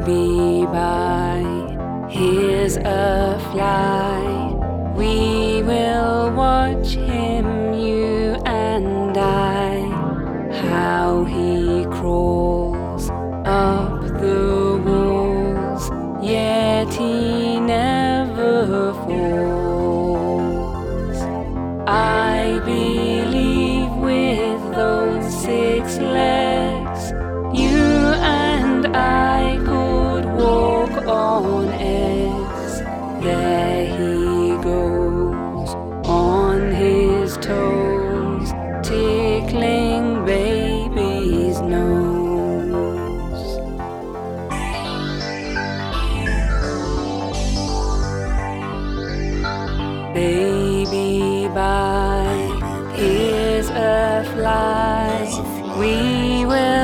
Baby by, here's a fly. We will watch him, you and I, how he crawls up the walls, yet he never falls. I believe with those 6 legs, you and I could walk on eggs. There he goes on his toes, tickling baby's nose. Baby bye, here's a fly. We will